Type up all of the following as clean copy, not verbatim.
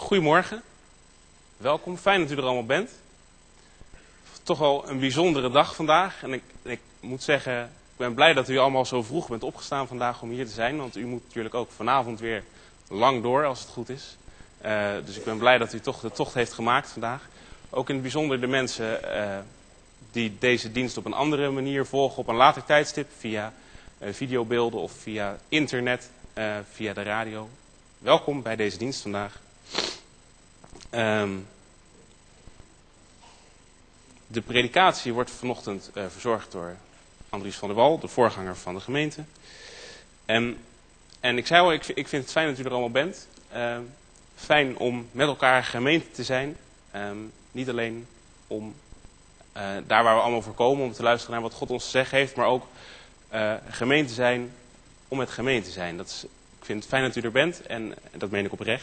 Goedemorgen, welkom, fijn dat u er allemaal bent. Toch wel een bijzondere dag vandaag en ik moet zeggen, ik ben blij dat u allemaal zo vroeg bent opgestaan vandaag om hier te zijn. Want u moet natuurlijk ook vanavond weer lang door als het goed is. Dus ik ben blij dat u toch de tocht heeft gemaakt vandaag. Ook in het bijzonder de mensen die deze dienst op een andere manier volgen op een later tijdstip. Via videobeelden of via internet, via de radio. Welkom bij deze dienst vandaag. De predikatie wordt vanochtend verzorgd door Andries van der Wal, de voorganger van de gemeente. En ik zei al, ik vind het fijn dat u er allemaal bent. Fijn om met elkaar gemeente te zijn. Niet alleen om daar waar we allemaal voor komen, om te luisteren naar wat God ons te zeggen heeft, maar ook gemeente zijn om het gemeente te zijn. Ik vind het fijn dat u er bent en dat meen ik oprecht.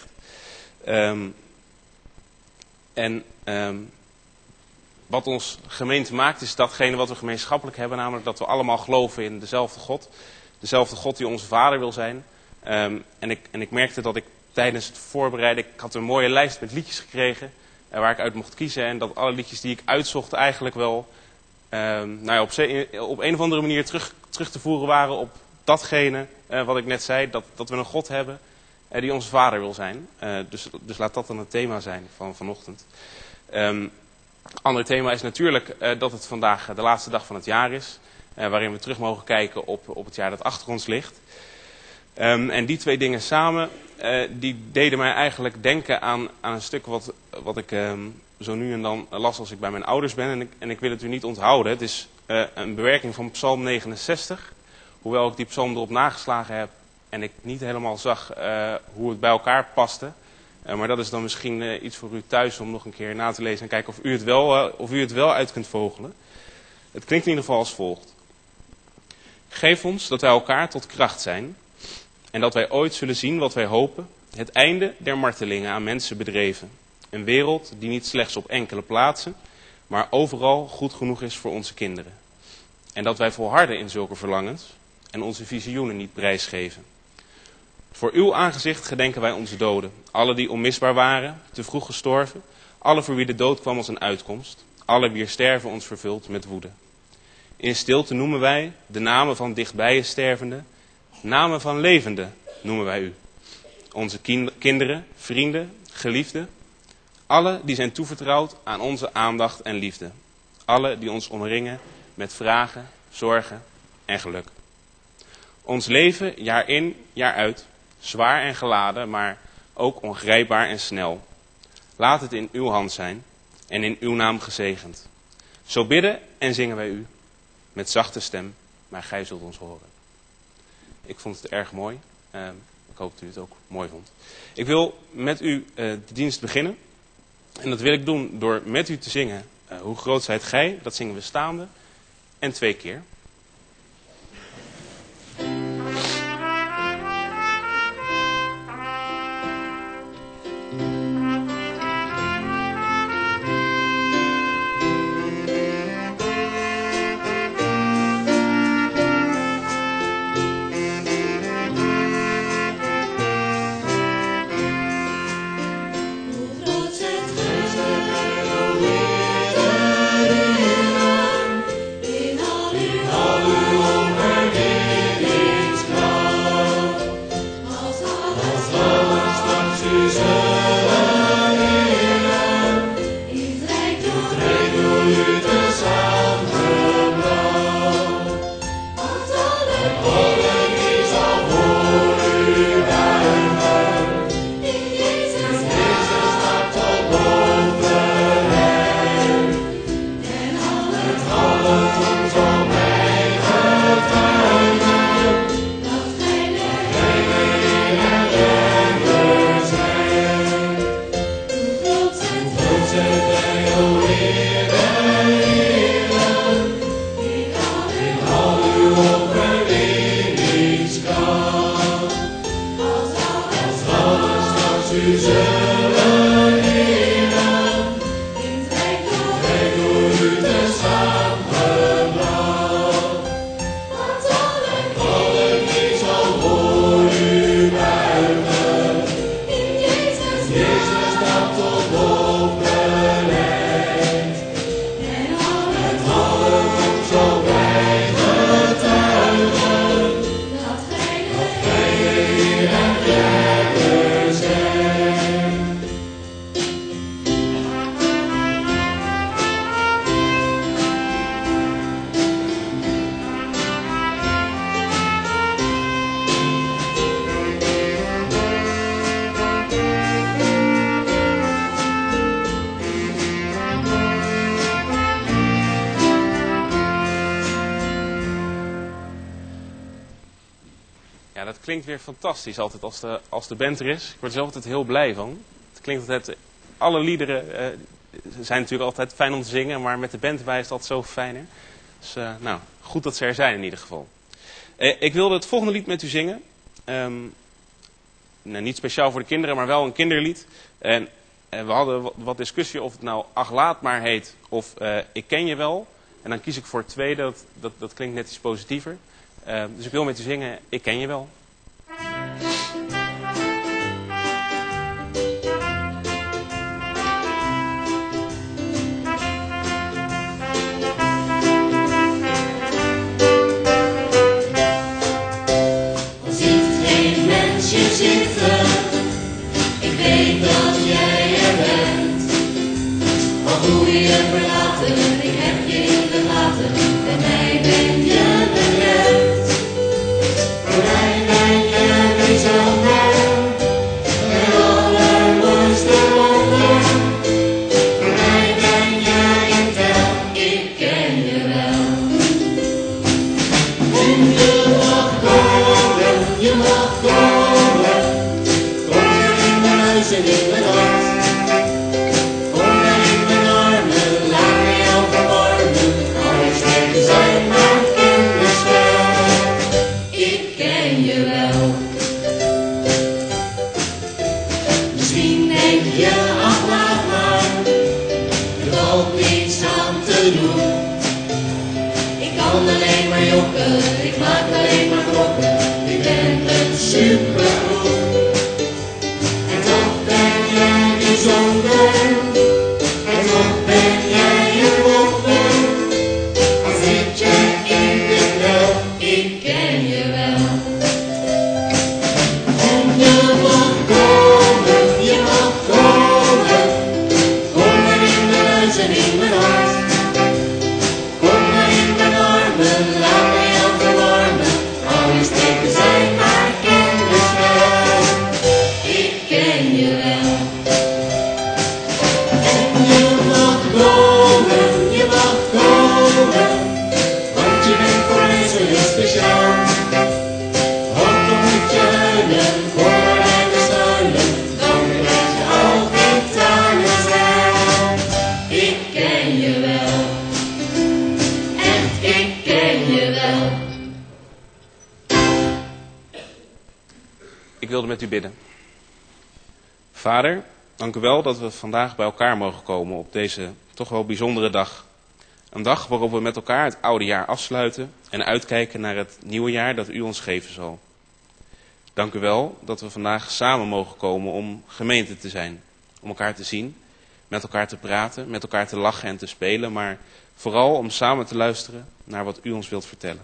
Wat ons gemeente maakt is datgene wat we gemeenschappelijk hebben, namelijk dat we allemaal geloven in dezelfde God. Dezelfde God die onze vader wil zijn. En ik merkte dat ik tijdens het voorbereiden, ik had een mooie lijst met liedjes gekregen waar ik uit mocht kiezen. En dat alle liedjes die ik uitzocht eigenlijk wel op een of andere manier terug te voeren waren op datgene wat ik net zei. Dat we een God hebben die onze vader wil zijn. Dus laat dat dan het thema zijn van vanochtend. Ander thema is natuurlijk dat het vandaag de laatste dag van het jaar is. Waarin we terug mogen kijken op het jaar dat achter ons ligt. En die twee dingen samen, die deden mij eigenlijk denken aan een stuk wat ik zo nu en dan las als ik bij mijn ouders ben. En ik wil het u niet onthouden. Het is een bewerking van Psalm 69. Hoewel ik die psalm erop nageslagen heb en ik niet helemaal zag hoe het bij elkaar paste. Maar dat is dan misschien iets voor u thuis om nog een keer na te lezen en kijken of u het wel uit kunt vogelen. Het klinkt in ieder geval als volgt. Geef ons dat wij elkaar tot kracht zijn en dat wij ooit zullen zien wat wij hopen, het einde der martelingen aan mensen bedreven. Een wereld die niet slechts op enkele plaatsen, maar overal goed genoeg is voor onze kinderen. En dat wij volharden in zulke verlangens en onze visioenen niet prijsgeven. Voor uw aangezicht gedenken wij onze doden, alle die onmisbaar waren, te vroeg gestorven, alle voor wie de dood kwam als een uitkomst, alle wier sterven ons vervult met woede. In stilte noemen wij de namen van dichtbije stervenden, namen van levenden noemen wij u. Onze kinderen, vrienden, geliefden, alle die zijn toevertrouwd aan onze aandacht en liefde. Alle die ons omringen met vragen, zorgen en geluk. Ons leven jaar in, jaar uit, zwaar en geladen, maar ook ongrijpbaar en snel. Laat het in uw hand zijn en in uw naam gezegend. Zo bidden en zingen wij u met zachte stem, maar gij zult ons horen. Ik vond het erg mooi. Ik hoop dat u het ook mooi vond. Ik wil met u de dienst beginnen. En dat wil ik doen door met u te zingen. Hoe groot zijt gij? Dat zingen we staande. En 2 keer. Jezus klinkt weer fantastisch altijd als de band er is. Ik word er zelf altijd heel blij van. Het klinkt altijd, alle liederen zijn natuurlijk altijd fijn om te zingen, maar met de band erbij is het altijd zo fijner. Dus nou, goed dat ze er zijn in ieder geval. Ik wilde het volgende lied met u zingen. Niet speciaal voor de kinderen, maar wel een kinderlied. En we hadden wat discussie of het nou Ach laat maar heet of Ik ken je wel. En dan kies ik voor het tweede, dat klinkt net iets positiever. Dus ik wil met u zingen Ik ken je wel. Ik wilde met u bidden. Vader, dank u wel dat we vandaag bij elkaar mogen komen op deze toch wel bijzondere dag. Een dag waarop we met elkaar het oude jaar afsluiten en uitkijken naar het nieuwe jaar dat u ons geven zal. Dank u wel dat we vandaag samen mogen komen om gemeente te zijn. Om elkaar te zien, met elkaar te praten, met elkaar te lachen en te spelen, maar vooral om samen te luisteren naar wat u ons wilt vertellen.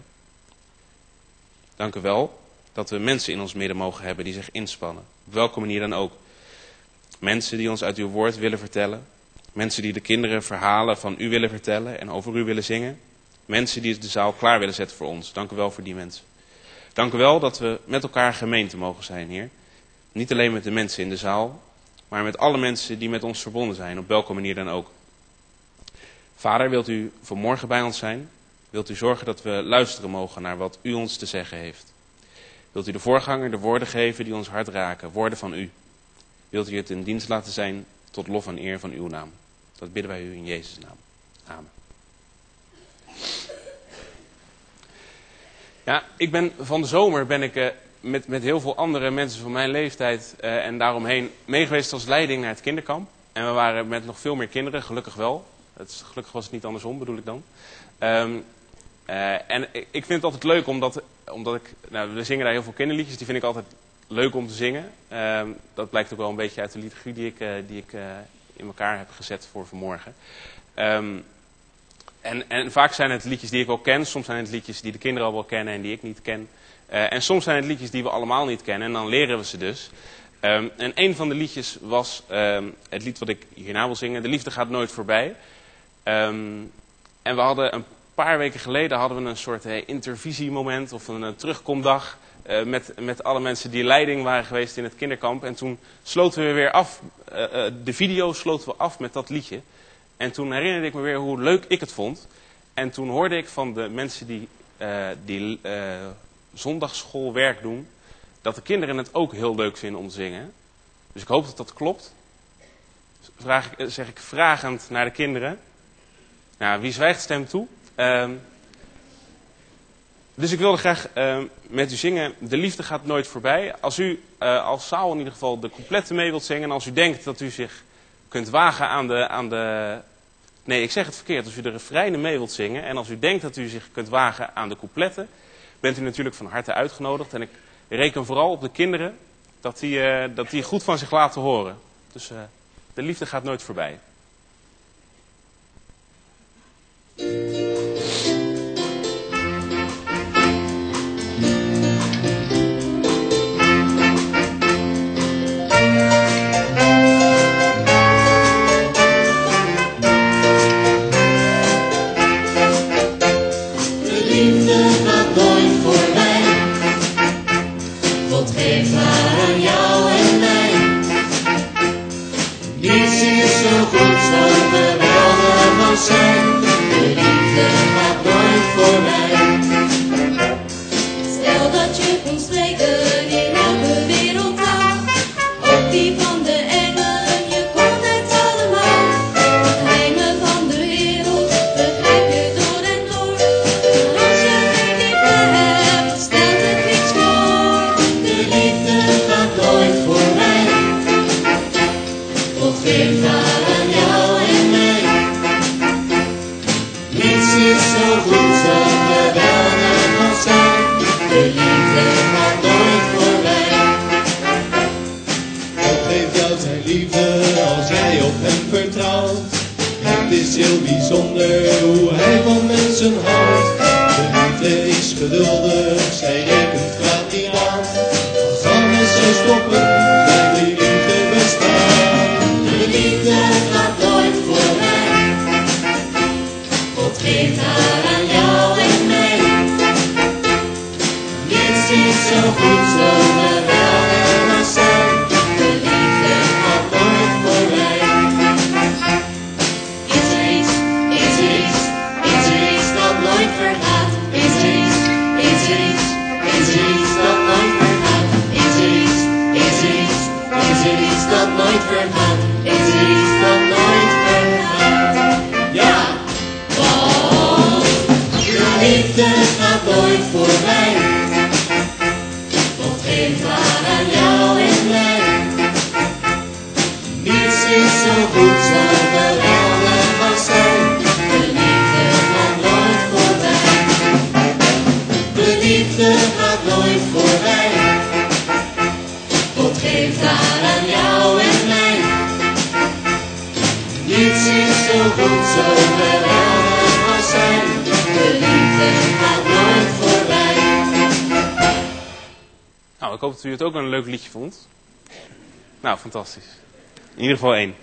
Dank u wel dat we mensen in ons midden mogen hebben die zich inspannen. Op welke manier dan ook. Mensen die ons uit uw woord willen vertellen. Mensen die de kinderen verhalen van u willen vertellen en over u willen zingen. Mensen die de zaal klaar willen zetten voor ons. Dank u wel voor die mensen. Dank u wel dat we met elkaar gemeente mogen zijn, Heer. Niet alleen met de mensen in de zaal, maar met alle mensen die met ons verbonden zijn, op welke manier dan ook. Vader, wilt u vanmorgen bij ons zijn? Wilt u zorgen dat we luisteren mogen naar wat u ons te zeggen heeft? Wilt u de voorganger de woorden geven die ons hart raken, woorden van u? Wilt u het in dienst laten zijn tot lof en eer van uw naam? Dat bidden wij u in Jezus' naam. Amen. Ja, van de zomer ben ik met heel veel andere mensen van mijn leeftijd en daaromheen meegeweest als leiding naar het kinderkamp. En we waren met nog veel meer kinderen, gelukkig wel. Gelukkig was het niet andersom, bedoel ik dan. En ik vind het altijd leuk omdat we zingen daar heel veel kinderliedjes, die vind ik altijd leuk om te zingen. Dat blijkt ook wel een beetje uit de liturgie die ik in elkaar heb gezet voor vanmorgen. En vaak zijn het liedjes die ik wel ken, soms zijn het liedjes die de kinderen al wel kennen en die ik niet ken. En soms zijn het liedjes die we allemaal niet kennen en dan leren we ze dus. En een van de liedjes was het lied wat ik hierna wil zingen, De Liefde gaat nooit voorbij. En we hadden een paar weken geleden een soort intervisiemoment of een terugkomdag met alle mensen die leiding waren geweest in het kinderkamp. En toen sloten we weer af, de video sloten we af met dat liedje. En toen herinnerde ik me weer hoe leuk ik het vond. En toen hoorde ik van de mensen die zondagsschoolwerk doen, dat de kinderen het ook heel leuk vinden om te zingen. Dus ik hoop dat dat klopt. Zeg ik vragend naar de kinderen. Nou, wie zwijgt stemt toe. Dus ik wilde graag met u zingen. De liefde gaat nooit voorbij. Als u als zaal in ieder geval de coupleten mee wilt zingen. En als u denkt dat u zich kunt wagen aan de... Nee, ik zeg het verkeerd. Als u de refreinen mee wilt zingen. En als u denkt dat u zich kunt wagen aan de coupletten. Bent u natuurlijk van harte uitgenodigd. En ik reken vooral op de kinderen. Dat die goed van zich laten horen. Dus de liefde gaat nooit voorbij. Nou, ik hoop dat u het ook een leuk liedje vond. Nou, fantastisch. In ieder geval 1.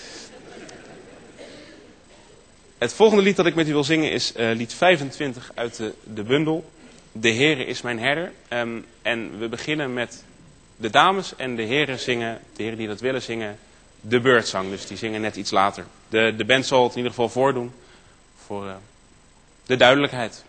Het volgende lied dat ik met u wil zingen is lied 25 uit de bundel. De Heere is mijn herder. En we beginnen met de dames en de heren zingen, de heren die dat willen zingen, de beurtzang. Dus die zingen net iets later. De band zal het in ieder geval voordoen voor de duidelijkheid.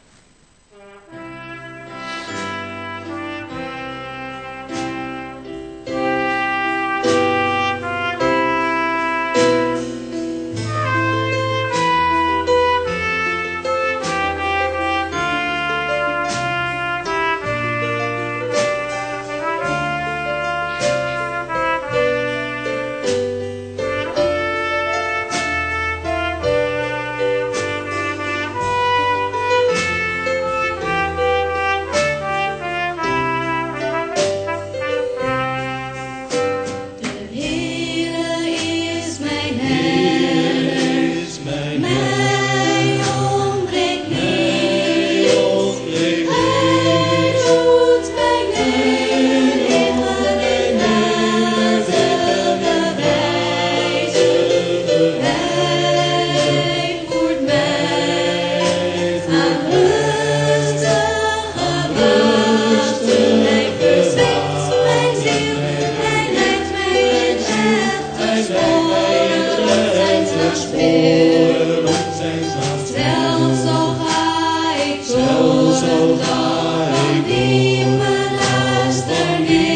Zo ga ik niet beluisteren.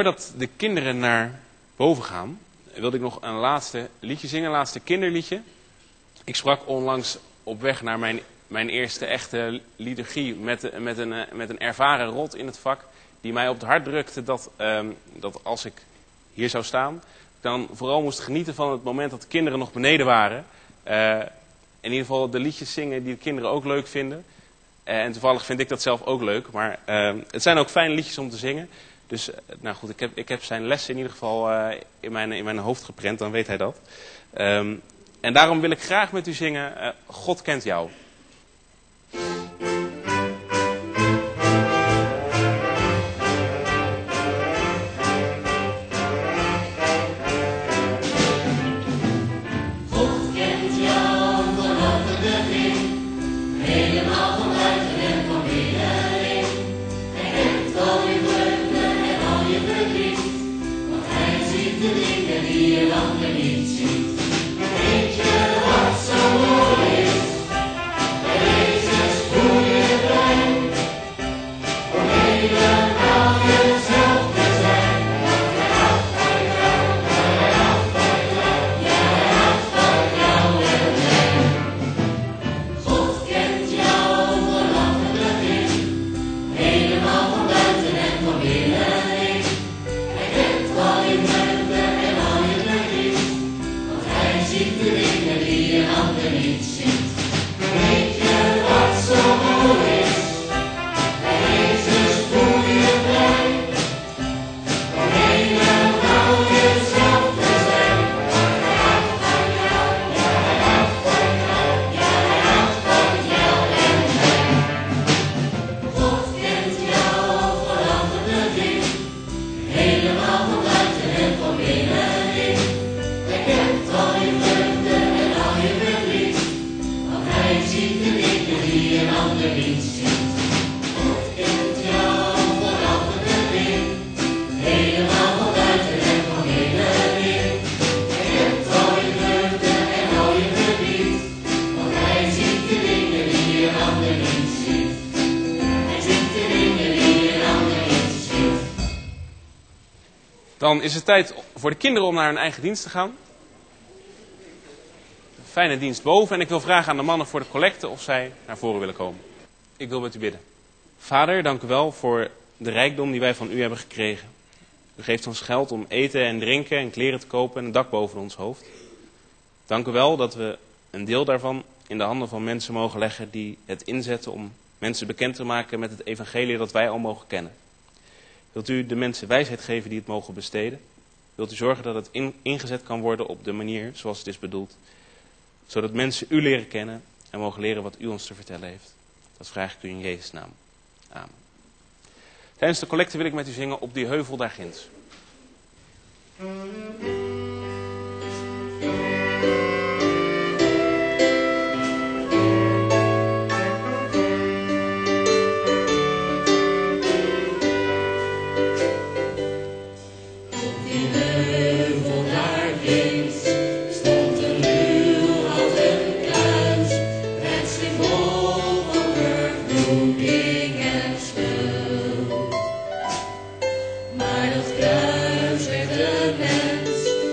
voordat de kinderen naar boven gaan, wilde ik nog een laatste liedje zingen, een laatste kinderliedje. Ik sprak onlangs op weg naar mijn eerste echte liturgie met een ervaren rot in het vak, die mij op het hart drukte dat als ik hier zou staan, dan vooral moest genieten van het moment dat de kinderen nog beneden waren. In ieder geval de liedjes zingen die de kinderen ook leuk vinden. En toevallig vind ik dat zelf ook leuk, maar het zijn ook fijne liedjes om te zingen. Dus nou goed, ik heb zijn lessen in ieder geval in mijn hoofd geprent, dan weet hij dat. En daarom wil ik graag met u zingen, God kent jou. Dan is het tijd voor de kinderen om naar hun eigen dienst te gaan. Fijne dienst boven. En ik wil vragen aan de mannen voor de collecte of zij naar voren willen komen. Ik wil met u bidden. Vader, dank u wel voor de rijkdom die wij van u hebben gekregen. U geeft ons geld om eten en drinken en kleren te kopen en een dak boven ons hoofd. Dank u wel dat we een deel daarvan in de handen van mensen mogen leggen die het inzetten om mensen bekend te maken met het evangelie dat wij al mogen kennen. Wilt u de mensen wijsheid geven die het mogen besteden? Wilt u zorgen dat het ingezet kan worden op de manier zoals het is bedoeld? Zodat mensen u leren kennen en mogen leren wat u ons te vertellen heeft. Dat vraag ik u in Jezus' naam. Amen. Tijdens de collecte wil ik met u zingen Op die heuvel daar ginds. Maar dat kruis werd de mens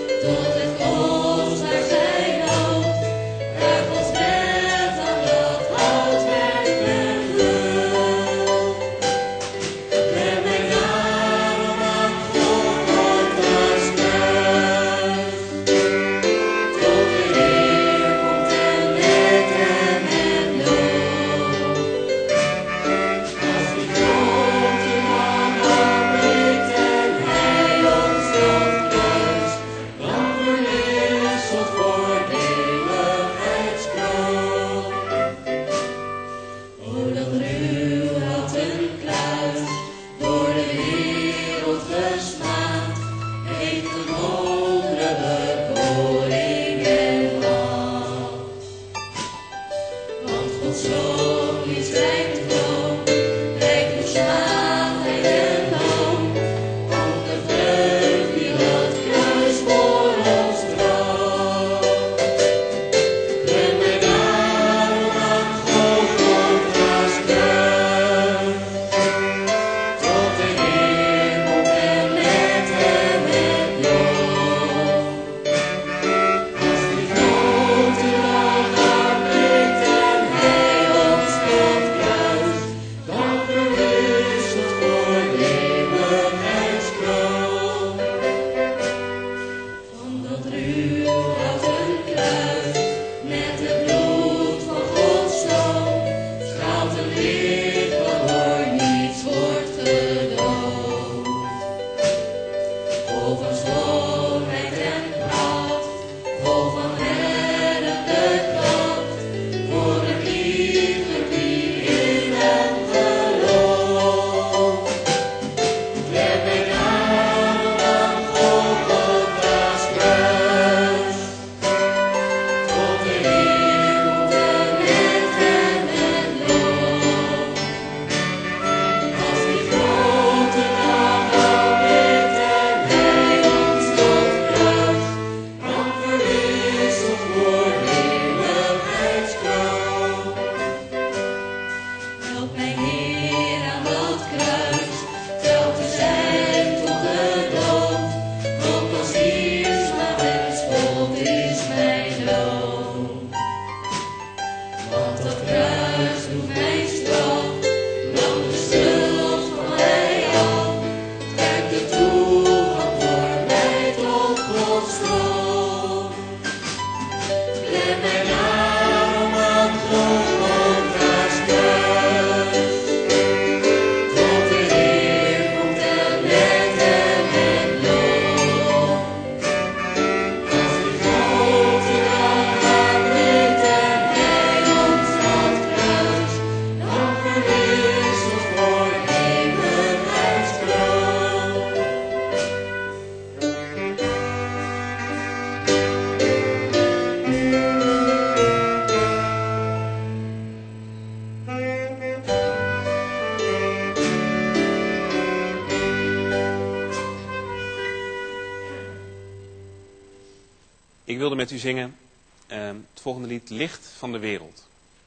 Ik wilde met u zingen het volgende lied, Licht van de Wereld.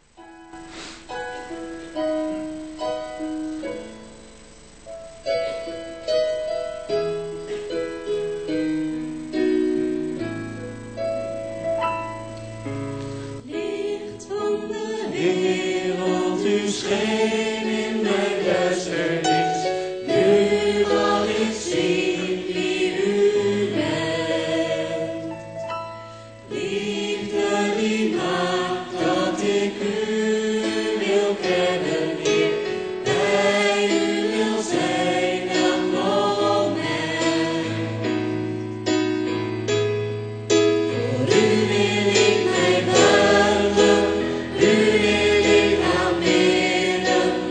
Licht van de wereld, u scheen in mijn duisternis. Nu kan ik zien wie u bent. Liefde die maakt dat ik u wil kennen, Heer. Bij u wil zijn elk moment. Voor u wil ik mij buigen, u wil ik aanbidden.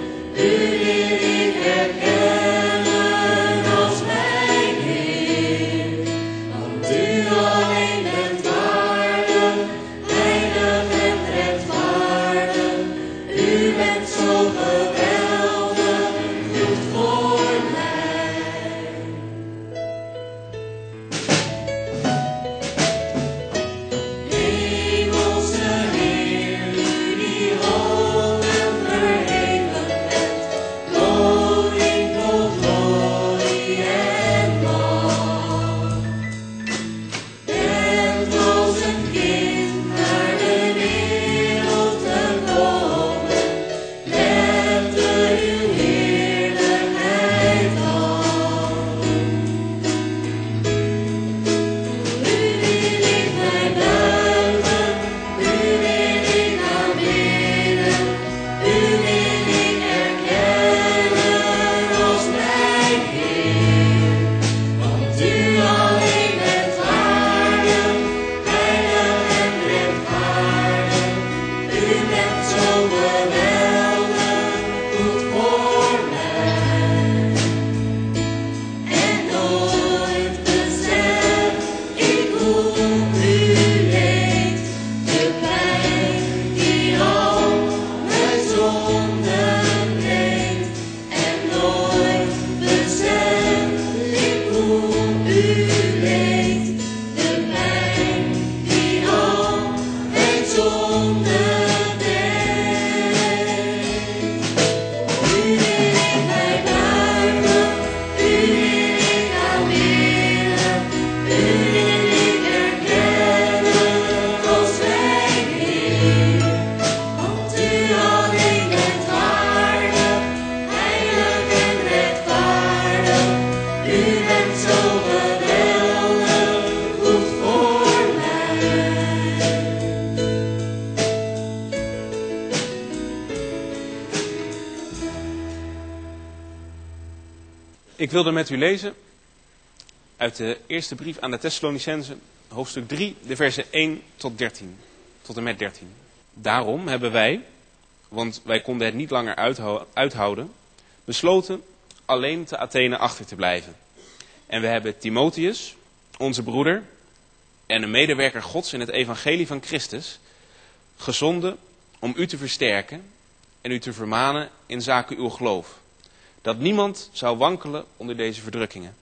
Ik wilde met u lezen uit de eerste brief aan de Thessalonicenzen, hoofdstuk 3, de versen 1 tot 13, tot en met 13. Daarom hebben wij, want wij konden het niet langer uithouden, besloten alleen te Athene achter te blijven. En we hebben Timotheus, onze broeder en een medewerker Gods in het evangelie van Christus, gezonden om u te versterken en u te vermanen in zaken uw geloof, dat niemand zou wankelen onder deze verdrukkingen.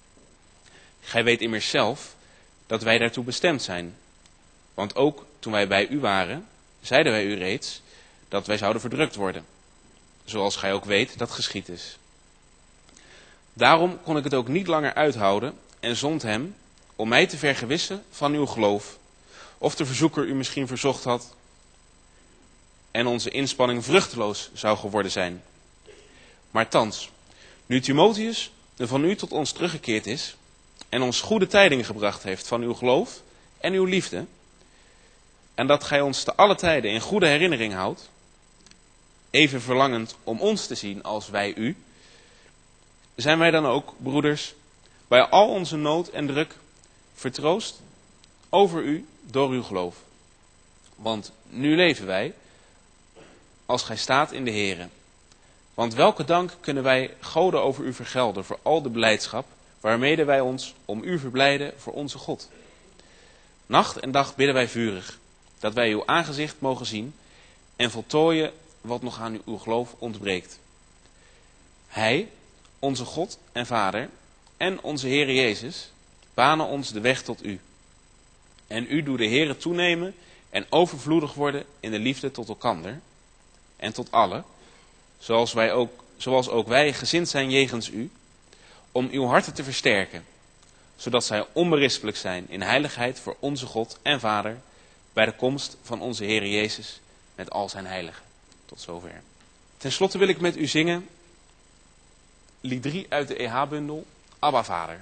Gij weet immers zelf dat wij daartoe bestemd zijn. Want ook toen wij bij u waren, zeiden wij u reeds dat wij zouden verdrukt worden. Zoals gij ook weet dat geschied is. Daarom kon ik het ook niet langer uithouden en zond hem om mij te vergewissen van uw geloof, of de verzoeker u misschien verzocht had en onze inspanning vruchteloos zou geworden zijn. Maar thans, nu Timotheus van u tot ons teruggekeerd is en ons goede tijdingen gebracht heeft van uw geloof en uw liefde, en dat gij ons te alle tijden in goede herinnering houdt, even verlangend om ons te zien als wij u, zijn wij dan ook, broeders, bij al onze nood en druk vertroost over u door uw geloof. Want nu leven wij, als gij staat in de Here. Want welke dank kunnen wij Gode over u vergelden voor al de blijdschap, waarmede wij ons om u verblijden voor onze God. Nacht en dag bidden wij vurig, dat wij uw aangezicht mogen zien en voltooien wat nog aan uw geloof ontbreekt. Hij, onze God en Vader en onze Heere Jezus, banen ons de weg tot u. En u doet de Heere toenemen en overvloedig worden in de liefde tot elkander en tot allen, zoals ook wij gezind zijn jegens u, om uw harten te versterken, zodat zij onberispelijk zijn in heiligheid voor onze God en Vader, bij de komst van onze Heere Jezus met al zijn heiligen. Tot zover. Ten slotte wil ik met u zingen lied 3 uit de EH-bundel, Abba Vader.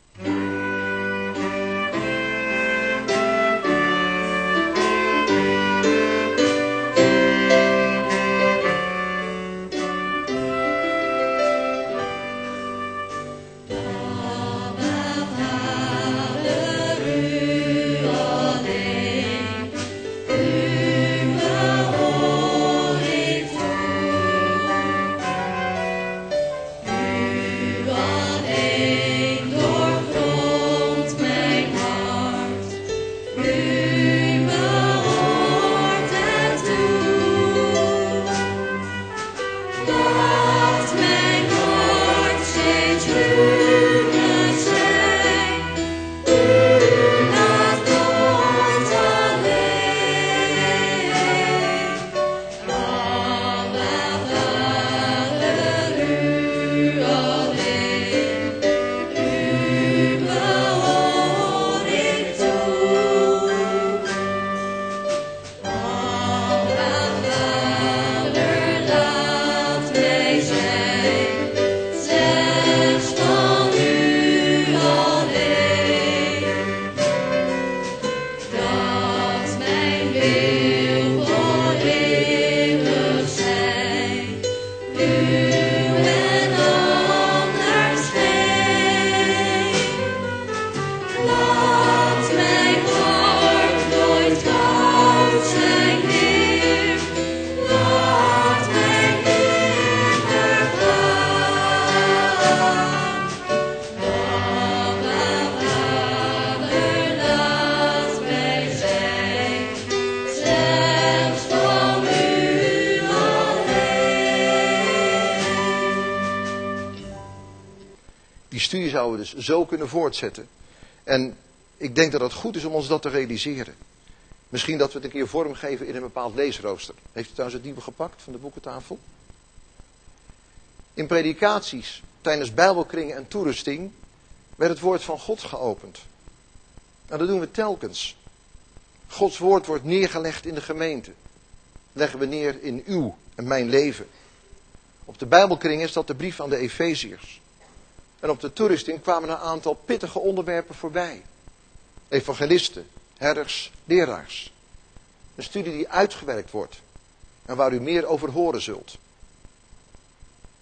Die studie zouden we dus zo kunnen voortzetten. En ik denk dat het goed is om ons dat te realiseren. Misschien dat we het een keer vormgeven in een bepaald leesrooster. Heeft u trouwens het nieuwe gepakt van de boekentafel? In predikaties, tijdens bijbelkringen en toerusting, werd het woord van God geopend. Nou, dat doen we telkens. Gods woord wordt neergelegd in de gemeente. Leggen we neer in uw en mijn leven. Op de bijbelkring is dat de brief aan de Efeziërs. En op de toerusting kwamen een aantal pittige onderwerpen voorbij. Evangelisten, herders, leraars. Een studie die uitgewerkt wordt en waar u meer over horen zult.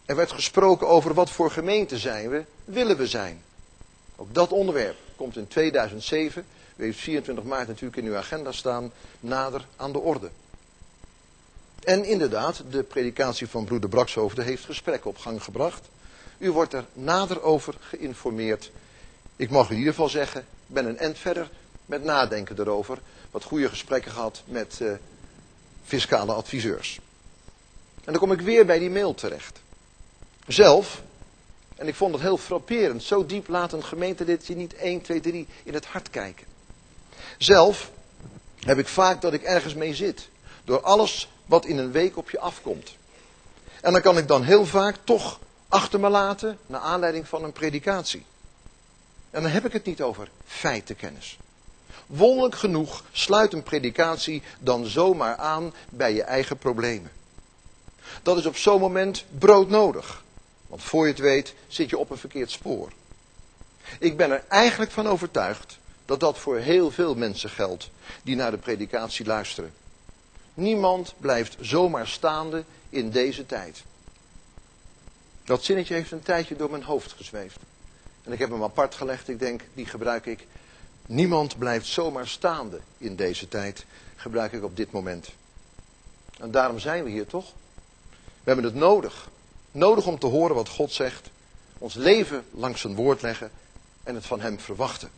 Er werd gesproken over wat voor gemeente zijn we, willen we zijn. Ook dat onderwerp komt in 2007, u heeft 24 maart natuurlijk in uw agenda staan, nader aan de orde. En inderdaad, de predikatie van broeder Brakshoofde heeft gesprekken op gang gebracht. U wordt er nader over geïnformeerd. Ik mag u in ieder geval zeggen, ik ben een end verder met nadenken erover. Wat goede gesprekken gehad met fiscale adviseurs. En dan kom ik weer bij die mail terecht. Zelf, en ik vond het heel frapperend, zo diep laat een gemeentelid je niet 1, 2, 3 in het hart kijken. Zelf heb ik vaak dat ik ergens mee zit. Door alles wat in een week op je afkomt. En dan kan ik dan heel vaak toch achter me laten, naar aanleiding van een predikatie. En dan heb ik het niet over feitenkennis. Wonderlijk genoeg sluit een predikatie dan zomaar aan bij je eigen problemen. Dat is op zo'n moment broodnodig. Want voor je het weet zit je op een verkeerd spoor. Ik ben er eigenlijk van overtuigd dat dat voor heel veel mensen geldt die naar de predikatie luisteren. Niemand blijft zomaar staande in deze tijd. Dat zinnetje heeft een tijdje door mijn hoofd gezweefd. En ik heb hem apart gelegd, ik denk, die gebruik ik. Niemand blijft zomaar staande in deze tijd, gebruik ik op dit moment. En daarom zijn we hier toch? We hebben het nodig. Nodig om te horen wat God zegt. Ons leven langs zijn woord leggen en het van hem verwachten.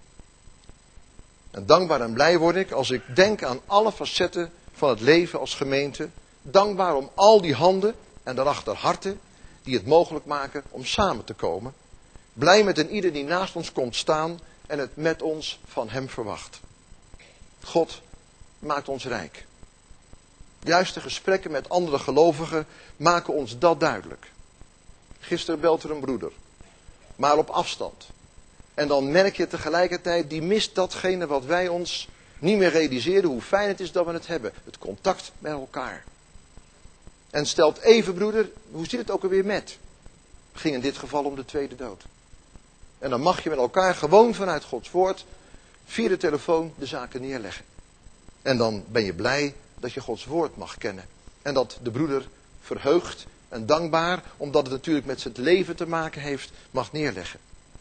En dankbaar en blij word ik als ik denk aan alle facetten van het leven als gemeente. Dankbaar om al die handen en daarachter harten die het mogelijk maken om samen te komen. Blij met een ieder die naast ons komt staan en het met ons van hem verwacht. God maakt ons rijk. Juist de gesprekken met andere gelovigen maken ons dat duidelijk. Gisteren belt er een broeder, maar op afstand. En dan merk je tegelijkertijd, die mist datgene wat wij ons niet meer realiseren, hoe fijn het is dat we het hebben. Het contact met elkaar. En stelt even, broeder, hoe zit het ook alweer met? Het ging in dit geval om de tweede dood. En dan mag je met elkaar gewoon vanuit Gods woord via de telefoon de zaken neerleggen. En dan ben je blij dat je Gods woord mag kennen. En dat de broeder verheugd en dankbaar, omdat het natuurlijk met zijn leven te maken heeft, mag neerleggen.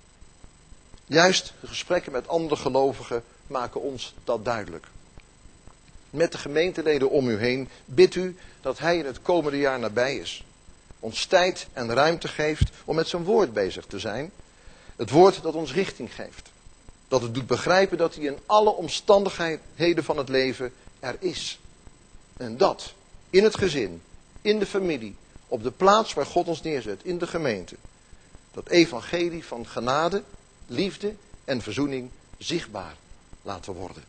Juist de gesprekken met andere gelovigen maken ons dat duidelijk. Met de gemeenteleden om u heen bidt u dat hij in het komende jaar nabij is. Ons tijd en ruimte geeft om met zijn woord bezig te zijn. Het woord dat ons richting geeft. Dat het doet begrijpen dat hij in alle omstandigheden van het leven er is. En dat in het gezin, in de familie, op de plaats waar God ons neerzet, in de gemeente. Dat evangelie van genade, liefde en verzoening zichtbaar laten worden.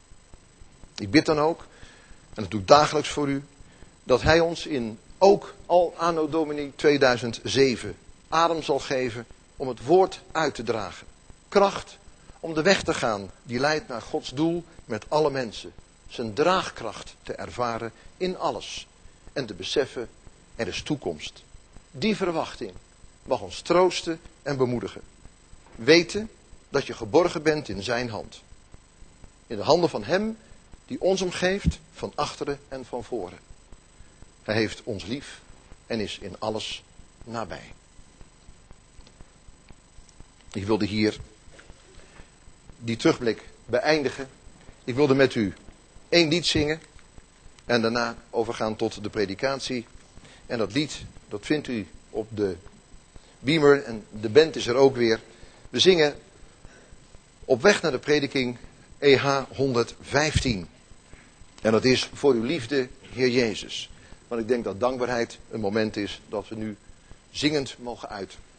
Ik bid dan ook, en dat doe ik dagelijks voor u, dat hij ons in ook al anno Domini 2007 adem zal geven om het woord uit te dragen. Kracht om de weg te gaan die leidt naar Gods doel met alle mensen. Zijn draagkracht te ervaren in alles. En te beseffen, er is toekomst. Die verwachting mag ons troosten en bemoedigen. Weten dat je geborgen bent in zijn hand. In de handen van hem die ons omgeeft van achteren en van voren. Hij heeft ons lief en is in alles nabij. Ik wilde hier die terugblik beëindigen. Ik wilde met u 1 lied zingen en daarna overgaan tot de predikatie. En dat lied, dat vindt u op de beamer en de band is er ook weer. We zingen op weg naar de prediking EH 115. En dat is voor uw liefde, Heer Jezus. Want ik denk dat dankbaarheid een moment is dat we nu zingend mogen uit.